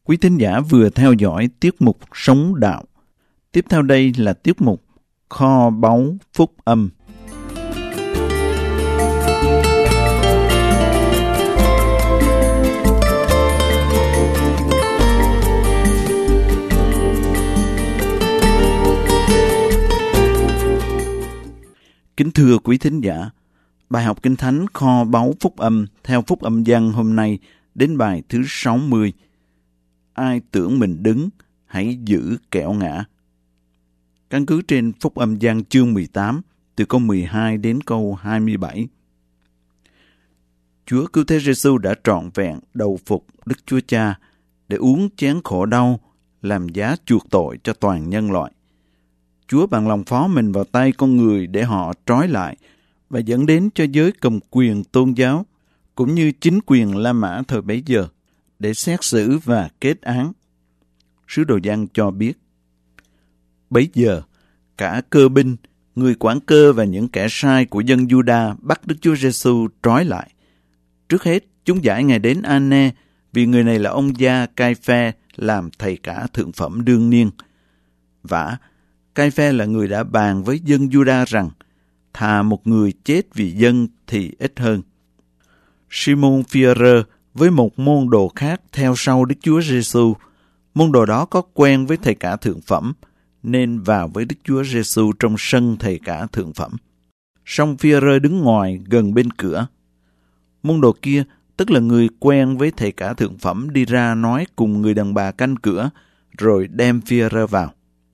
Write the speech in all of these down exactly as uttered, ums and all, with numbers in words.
Quý thính giả vừa theo dõi tiết mục Sống Đạo. Tiếp theo đây là tiết mục Kho Báu Phúc Âm. Kính thưa quý thính giả, bài học Kinh Thánh Kho Báu Phúc Âm theo Phúc Âm Giăng hôm nay đến bài thứ sáu mươi. Ai tưởng mình đứng, hãy giữ kẻo ngã. Căn cứ trên Phúc Âm Giăng chương mười tám, từ câu mười hai đến câu hai mươi bảy. Chúa Cứu Thế Giêsu đã trọn vẹn đầu phục Đức Chúa Cha để uống chén khổ đau, làm giá chuộc tội cho toàn nhân loại. Chúa bằng lòng phó mình vào tay con người để họ trói lại và dẫn đến cho giới cầm quyền tôn giáo, cũng như chính quyền La Mã thời bấy giờ, để xét xử và kết án. Sứ đồ Giăng cho biết, bấy giờ, cả cơ binh, người quản cơ và những kẻ sai của dân Giu-đa bắt Đức Chúa Giêsu trói lại. Trước hết, chúng giải Ngài đến An-nê, vì người này là ông gia Cai-phe, làm thầy cả thượng phẩm đương niên. Vả, Cai-phe là người đã bàn với dân Giu-đa rằng, thà một người chết vì dân thì ít hơn. Simon Phi-e-rơ với một môn đồ khác theo sau Đức Chúa Giêsu, môn đồ đó có quen với thầy cả thượng phẩm, nên vào với Đức Chúa Giêsu trong sân thầy cả thượng phẩm. Song Phi-e-rơ đứng ngoài gần bên cửa. Môn đồ kia, tức là người quen với thầy cả thượng phẩm, đi ra nói cùng người đàn bà canh cửa, rồi đem Phi-e-rơ vào.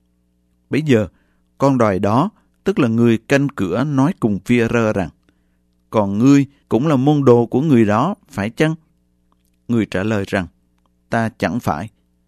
Bấy giờ, con đòi đó, tức là người canh cửa, nói cùng Phi-e-rơ rằng, còn ngươi cũng là môn đồ của người đó, phải chăng? Người trả lời rằng, ta chẳng phải.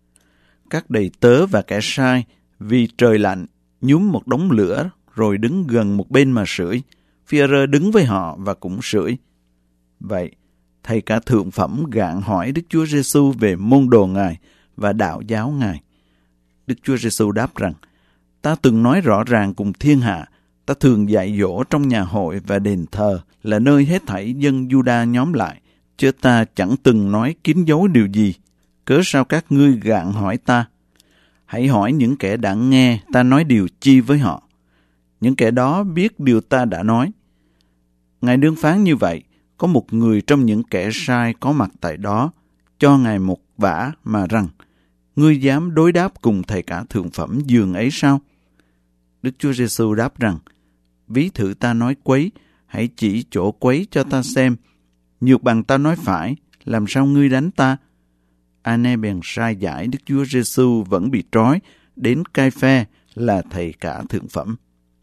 Các đầy tớ và kẻ sai, vì trời lạnh, nhúm một đống lửa, rồi đứng gần một bên mà sưởi. Phi-e-rơ đứng với họ và cũng sưởi. Vậy, thầy cả thượng phẩm gạn hỏi Đức Chúa Giêsu về môn đồ Ngài và đạo giáo Ngài. Đức Chúa Giêsu đáp rằng, ta từng nói rõ ràng cùng thiên hạ, ta thường dạy dỗ trong nhà hội và đền thờ, là nơi hết thảy dân Giu-đa nhóm lại, chứ ta chẳng từng nói kín dấu điều gì. Cớ sao các ngươi gạn hỏi ta? Hãy hỏi những kẻ đã nghe ta nói điều chi với họ. Những kẻ đó biết điều ta đã nói. Ngài đương phán như vậy, có một người trong những kẻ sai có mặt tại đó, cho Ngài một vả mà rằng, ngươi dám đối đáp cùng thầy cả thượng phẩm giường ấy sao? Đức Chúa Giêsu đáp rằng, ví thử ta nói quấy, hãy chỉ chỗ quấy cho ta xem. Nhược bằng ta nói phải, làm sao ngươi đánh ta? An-nê bèn sai giải Đức Chúa Giêsu vẫn bị trói đến Cai-phe là thầy cả thượng phẩm.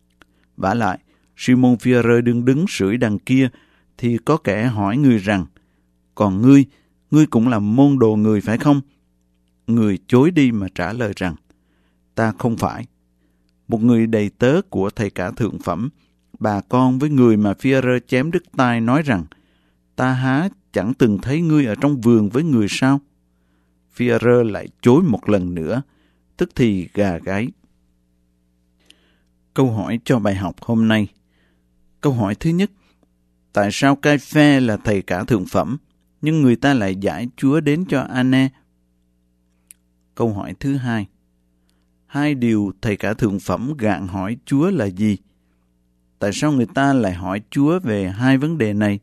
Vả lại, Simon Phi-e-rơ đương đứng sưởi đằng kia, thì có kẻ hỏi người rằng, còn ngươi, ngươi cũng là môn đồ người phải không? Người chối đi mà trả lời rằng, ta không phải. Một người đầy tớ của thầy cả thượng phẩm, bà con với người mà Phi-e-rơ chém đứt tai nói rằng, ta há chẳng từng thấy ngươi ở trong vườn với người sao? Phi-e-rơ lại chối một lần nữa, tức thì gà gáy. Câu hỏi cho bài học hôm nay. Câu hỏi thứ nhất, tại sao Cai-phe là thầy cả thượng phẩm, nhưng người ta lại giải Chúa đến cho An-nê? Câu hỏi thứ hai, hai điều thầy cả thượng phẩm gạn hỏi Chúa là gì? Tại sao người ta lại hỏi Chúa về hai vấn đề này?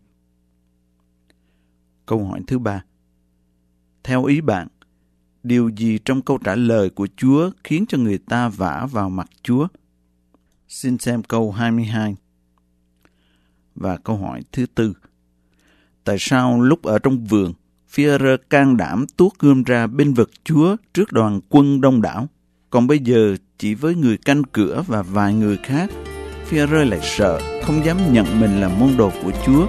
Câu hỏi thứ ba, theo ý bạn, điều gì trong câu trả lời của Chúa khiến cho người ta vả vào mặt Chúa? Xin xem câu hai mươi hai. Và câu hỏi thứ tư, tại sao lúc ở trong vườn, Phi-e-rơ can đảm tuốt gươm ra bênh vực Chúa trước đoàn quân đông đảo, còn bây giờ chỉ với người canh cửa và vài người khác, Phi-e-rơ lại sợ, không dám nhận mình là môn đồ của Chúa?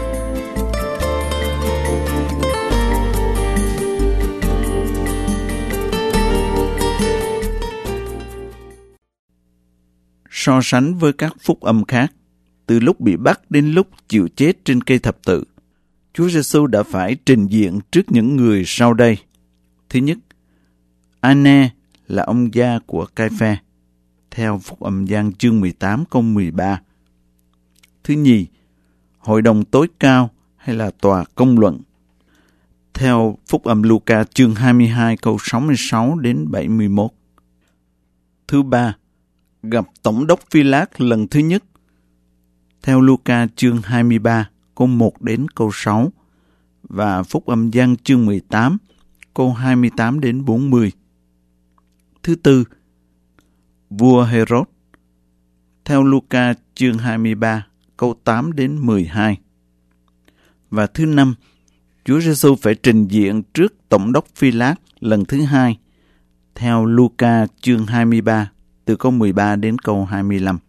So sánh với các phúc âm khác, từ lúc bị bắt đến lúc chịu chết trên cây thập tự, Chúa Giêsu đã phải trình diện trước những người sau đây. Thứ nhất, An-nê là ông gia của Cai-phe, theo Phúc Âm Giăng chương mười tám câu mười ba. Thứ nhì, hội đồng tối cao hay là tòa công luận. theo Phúc âm Luca chương hai mươi hai câu sáu mươi sáu đến bảy mươi mốt. Thứ ba, gặp Tổng đốc Phi-lát lần thứ nhất theo Luca chương hai mươi ba câu một đến câu sáu và Phúc âm Giăng chương mười tám câu hai mươi tám đến bốn mươi. Thứ tư, vua Hê-rốt theo Luca chương hai mươi ba câu tám đến mười hai. Và thứ năm, Chúa Giêsu phải trình diện trước Tổng đốc Phi-lát lần thứ hai theo Luca chương hai mươi ba từ câu mười ba đến câu hai mươi lăm.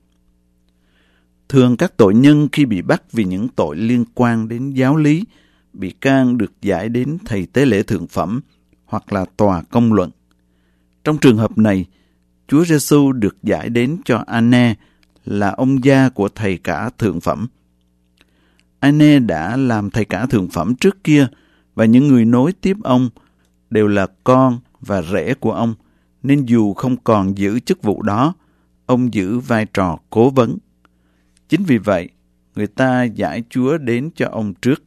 Thường các tội nhân khi bị bắt vì những tội liên quan đến giáo lý, bị can được giải đến thầy tế lễ thượng phẩm hoặc là tòa công luận. Trong trường hợp này, Chúa Giêsu được giải đến cho Anne là ông gia của thầy cả thượng phẩm. Anne đã làm thầy cả thượng phẩm trước kia và những người nối tiếp ông đều là con và rể của ông, nên dù không còn giữ chức vụ đó, ông giữ vai trò cố vấn. Chính vì vậy, người ta giải Chúa đến cho ông trước.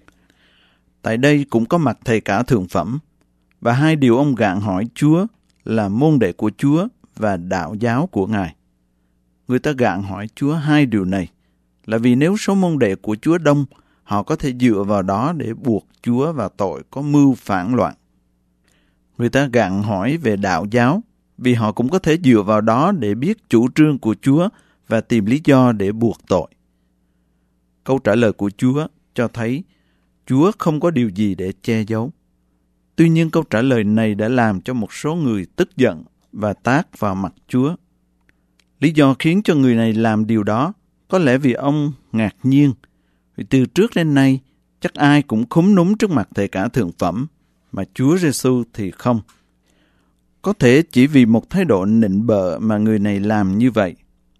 Tại đây cũng có mặt thầy cả thượng phẩm, và hai điều ông gạn hỏi Chúa là môn đệ của Chúa và đạo giáo của Ngài. Người ta gạn hỏi Chúa hai điều này là vì nếu số môn đệ của Chúa đông, họ có thể dựa vào đó để buộc Chúa vào tội có mưu phản loạn. Người ta gạn hỏi về đạo giáo vì họ cũng có thể dựa vào đó để biết chủ trương của Chúa và tìm lý do để buộc tội. Câu trả lời của Chúa cho thấy Chúa không có điều gì để che giấu. Tuy nhiên câu trả lời này đã làm cho một số người tức giận và tát vào mặt Chúa. Lý do khiến cho người này làm điều đó có lẽ vì ông ngạc nhiên. Vì từ trước đến nay, chắc ai cũng khúm núm trước mặt thầy cả thượng phẩm, mà Chúa Giêsu thì không. Có thể chỉ vì một thái độ nịnh bợ mà người này làm như vậy.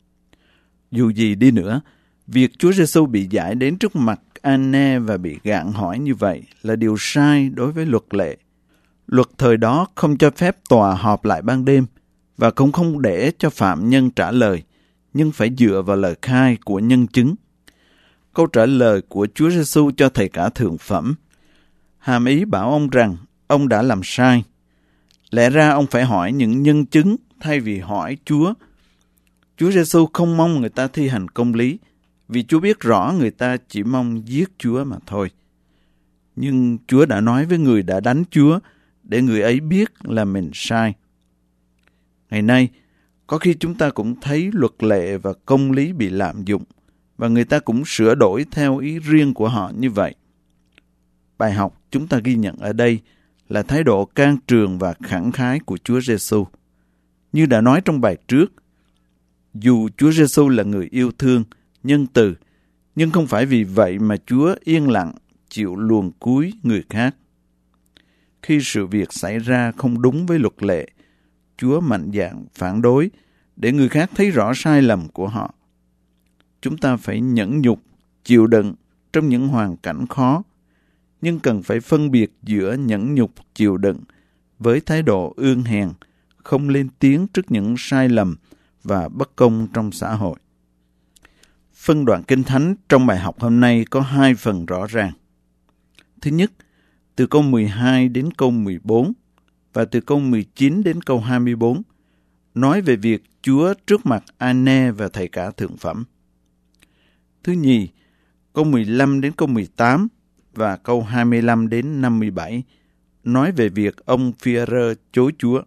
Dù gì đi nữa, việc Chúa Giêsu bị giải đến trước mặt Anne và bị gạn hỏi như vậy là điều sai đối với luật lệ. Luật thời đó không cho phép tòa họp lại ban đêm và cũng không để cho phạm nhân trả lời, nhưng phải dựa vào lời khai của nhân chứng. Câu trả lời của Chúa Giêsu cho thầy cả thượng phẩm hàm ý bảo ông rằng ông đã làm sai. Lẽ ra ông phải hỏi những nhân chứng thay vì hỏi Chúa. Chúa Giêsu không mong người ta thi hành công lý, vì Chúa biết rõ người ta chỉ mong giết Chúa mà thôi. Nhưng Chúa đã nói với người đã đánh Chúa để người ấy biết là mình sai. Ngày nay, có khi chúng ta cũng thấy luật lệ và công lý bị lạm dụng, và người ta cũng sửa đổi theo ý riêng của họ như vậy. Bài học chúng ta ghi nhận ở đây là thái độ can trường và khẳng khái của Chúa Giêsu. Như đã nói trong bài trước, dù Chúa Giêsu là người yêu thương, nhân từ, nhưng không phải vì vậy mà Chúa yên lặng chịu luồn cúi người khác. Khi sự việc xảy ra không đúng với luật lệ, Chúa mạnh dạn phản đối để người khác thấy rõ sai lầm của họ. Chúng ta phải nhẫn nhục, chịu đựng trong những hoàn cảnh khó, nhưng cần phải phân biệt giữa nhẫn nhục, chịu đựng với thái độ ương hèn, không lên tiếng trước những sai lầm và bất công trong xã hội. Phân đoạn Kinh Thánh trong bài học hôm nay có hai phần rõ ràng. Thứ nhất, từ câu mười hai đến câu mười bốn và từ câu mười chín đến câu hai mươi bốn, nói về việc Chúa trước mặt Anne và thầy cả thượng phẩm. Thứ nhì, câu mười lăm đến câu mười tám và câu hai mươi lăm đến năm mươi bảy, nói về việc ông Phi-e-rơ chối Chúa.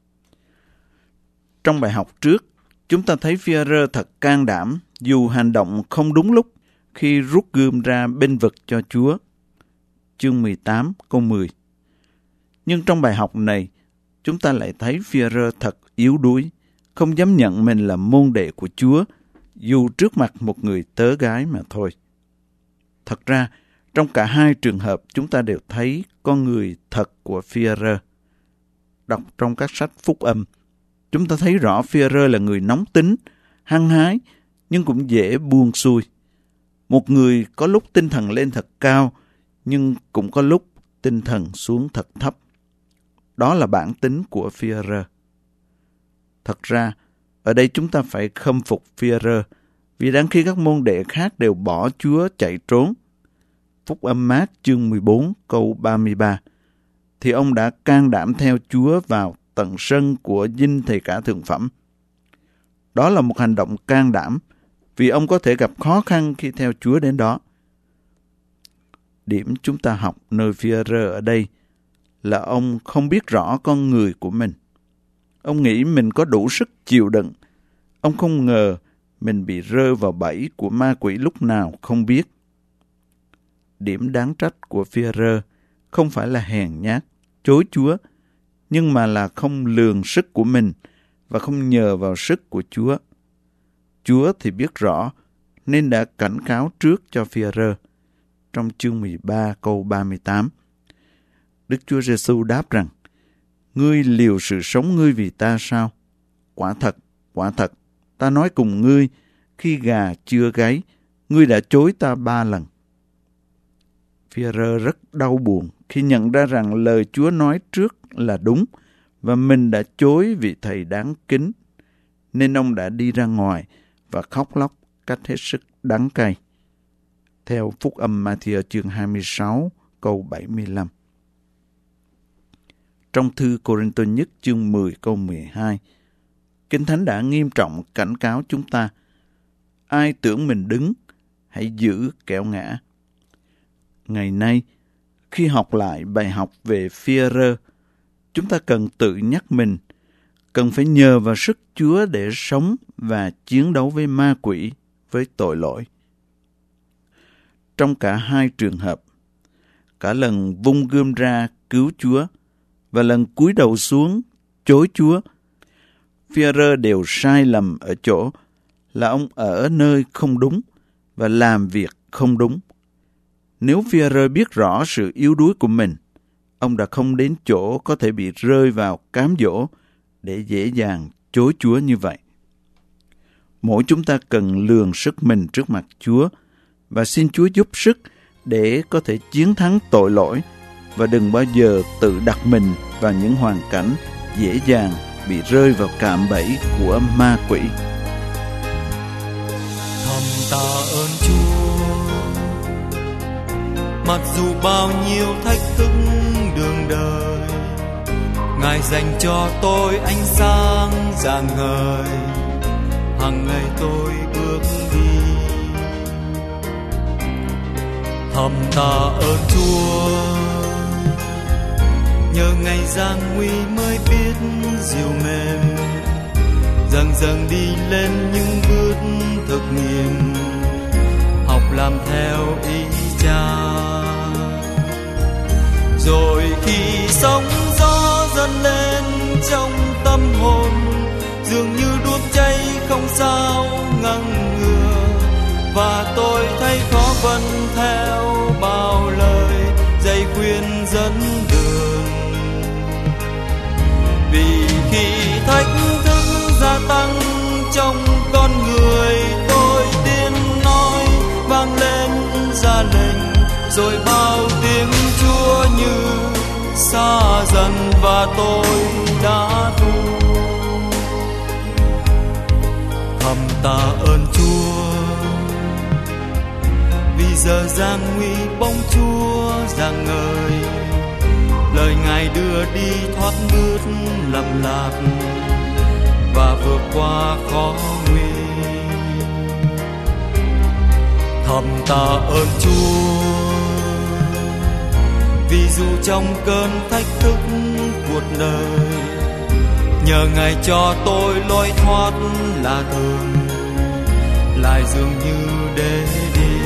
Trong bài học trước, chúng ta thấy Phi-e-rơ thật can đảm dù hành động không đúng lúc khi rút gươm ra bênh vực cho Chúa. Chương mười tám câu mười. Nhưng trong bài học này, chúng ta lại thấy Phi-e-rơ thật yếu đuối, không dám nhận mình là môn đệ của Chúa, dù trước mặt một người tớ gái mà thôi. Thật ra, trong cả hai trường hợp chúng ta đều thấy con người thật của Phi-e-rơ. Đọc trong các sách phúc âm, chúng ta thấy rõ Phi-e-rơ là người nóng tính, hăng hái, nhưng cũng dễ buông xuôi. Một người có lúc tinh thần lên thật cao, nhưng cũng có lúc tinh thần xuống thật thấp. Đó là bản tính của Phi-e-rơ. Thật ra, ở đây chúng ta phải khâm phục Phi-e-rơ, vì đang khi các môn đệ khác đều bỏ Chúa chạy trốn, Phúc âm Mát chương mười bốn câu ba mươi ba, thì ông đã can đảm theo Chúa vào tận sân của dinh thầy cả thượng phẩm. Đó là một hành động can đảm, vì ông có thể gặp khó khăn khi theo Chúa đến đó. Điểm chúng ta học nơi Phi-e-rơ ở đây là ông không biết rõ con người của mình. Ông nghĩ mình có đủ sức chịu đựng. Ông không ngờ mình bị rơi vào bẫy của ma quỷ lúc nào không biết. Điểm đáng trách của Phi-e-rơ không phải là hèn nhát, chối Chúa, nhưng mà là không lường sức của mình và không nhờ vào sức của Chúa. Chúa thì biết rõ, nên đã cảnh cáo trước cho Phi-e-rơ. Trong chương mười ba câu ba mươi tám, Đức Chúa Giêsu đáp rằng, ngươi liều sự sống ngươi vì ta sao? Quả thật, quả thật, ta nói cùng ngươi, khi gà chưa gáy, ngươi đã chối ta ba lần. Phi-e-rơ rất đau buồn khi nhận ra rằng lời Chúa nói trước là đúng và mình đã chối vị thầy đáng kính, nên ông đã đi ra ngoài và khóc lóc cách hết sức đắng cay. Theo Phúc âm Ma-thi-ơ chương hai mươi sáu câu bảy mươi lăm. Trong thư Cô-rinh-tô nhất chương mười câu mười hai, Kinh Thánh đã nghiêm trọng cảnh cáo chúng ta: ai tưởng mình đứng, hãy giữ kẻo ngã. Ngày nay, khi học lại bài học về Phi-e-rơ, chúng ta cần tự nhắc mình, cần phải nhờ vào sức Chúa để sống và chiến đấu với ma quỷ, với tội lỗi. Trong cả hai trường hợp, cả lần vung gươm ra cứu Chúa và lần cúi đầu xuống chối Chúa, Phi-e-rơ đều sai lầm ở chỗ là ông ở nơi không đúng và làm việc không đúng. Nếu Phi-e-rơ biết rõ sự yếu đuối của mình, ông đã không đến chỗ có thể bị rơi vào cám dỗ để dễ dàng chối Chúa như vậy. Mỗi chúng ta cần lường sức mình trước mặt Chúa và xin Chúa giúp sức để có thể chiến thắng tội lỗi và đừng bao giờ tự đặt mình vào những hoàn cảnh dễ dàng bị rơi vào cạm bẫy của ma quỷ. Thầm tạ ơn Chúa, mặc dù bao nhiêu thách thức đường đời, Ngài dành cho tôi ánh sáng rạng ngời, hằng ngày tôi bước đi. Thầm tạ ơn Chúa, nhờ ngày gian nguy mới biết dịu mềm, dần dần đi lên những bước thực nghiệm, học làm theo ý Cha. Rồi khi sóng gió dâng lên trong tâm hồn, dường như đuốc cháy không sao ngăn ngừa, và tôi thấy khó vân theo bao lời dạy khuyên dẫn đường. Vì khi thách thức gia tăng trong con người, tôi tiên nói vang lên ra lệnh, rồi bao tiếng Chúa như xa dần và tôi đã thu. Thầm tạ ơn Chúa, vì giờ gian nguy bóng Chúa rạng ngời, lời Ngài đưa đi thoát bước lầm lạc và vượt qua khó nguy. Thầm tạ ơn Chúa, vì dù trong cơn thách thức cuộc đời, nhờ Ngài cho tôi lối thoát là thường, lại dường như để đi.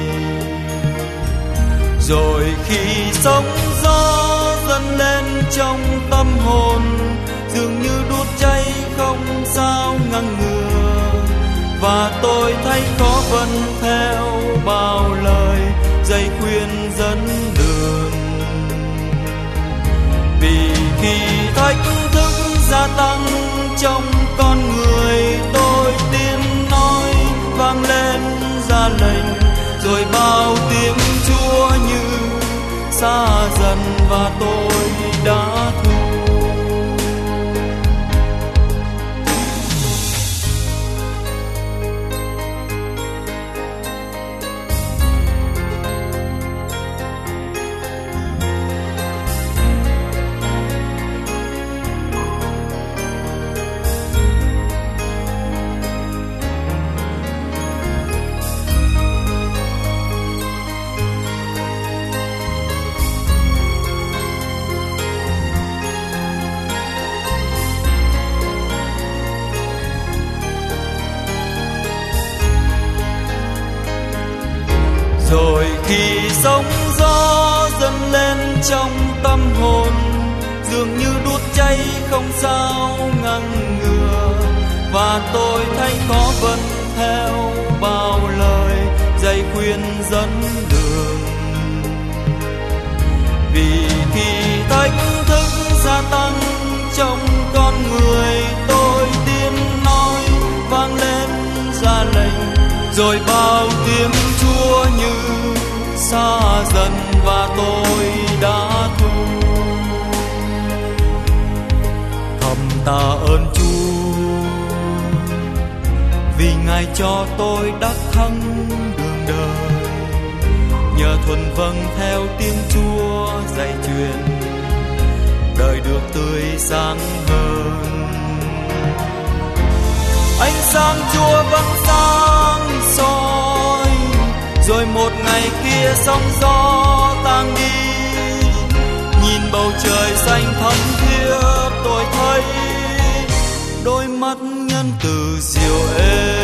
Rồi khi sóng gió dâng lên trong tâm hồn, dường như đốt cháy không sao ngăn ngừa, và tôi thấy khó vân theo bao lời dạy khuyên dẫn đường. Vì khi thách thức gia tăng trong con người, tôi tiên nói vang lên ra lệnh, rồi bao tiếng Chúa như xa dần và tôi đã thu. sóng gió dâng lên trong tâm hồn, dường như đốt cháy không sao ngăn ngừa. Và tôi thấy có vẫn theo bao lời dạy khuyên dẫn đường. Vì khi thách thức gia tăng trong con người, tôi tiên nói vang lên ra lệnh, rồi bao tiếng Chúa như xa dần và tôi đã thu. Thầm tạ ơn Chúa vì Ngài cho tôi đắc thắng đường đời, nhờ thuần vâng theo tiếng Chúa dạy truyền, đời được tươi sáng hơn. Ánh sáng Chúa vẫn sáng soi, rồi một ngày kia sóng gió tan đi. Nhìn bầu trời xanh thắm thiết, tôi thấy đôi mắt nhân từ diệu êm.